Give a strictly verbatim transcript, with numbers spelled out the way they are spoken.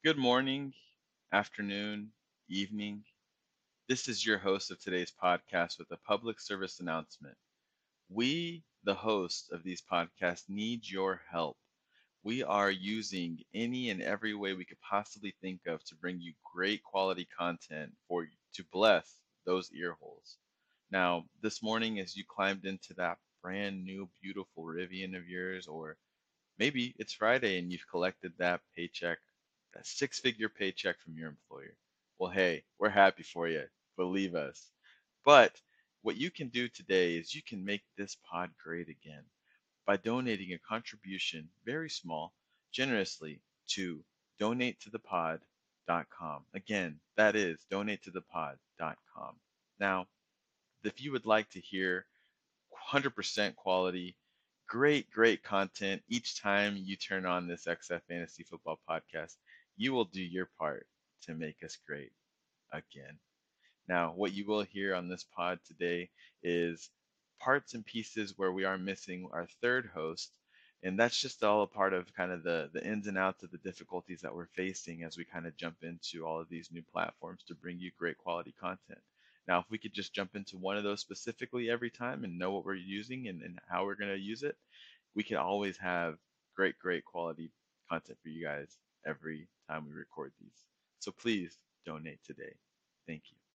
Good morning, afternoon, evening. This is your host of today's podcast with a public service announcement. We, the hosts of these podcasts, need your help. We are using any and every way we could possibly think of to bring you great quality content for you to bless those ear holes. Now, this morning, as you climbed into that brand new, beautiful Rivian of yours, or maybe it's Friday and you've collected that paycheck, that six figure paycheck from your employer. Well, hey, we're happy for you. Believe us. But what you can do today is you can make this pod great again by donating a contribution, very small, generously to donate to the pod dot com. Again, that is donate to the pod dot com. Now, if you would like to hear one hundred percent quality, great, great content each time you turn on this X F Fantasy Football podcast. You will do your part to make us great again. Now, what you will hear on this pod today is parts and pieces where we are missing our third host. And that's just all a part of kind of the, the ins and outs of the difficulties that we're facing as we kind of jump into all of these new platforms to bring you great quality content. Now, if we could just jump into one of those specifically every time and know what we're using and, and how we're going to use it, we can always have great, great quality content for you guys every time we record these. So please donate today. Thank you.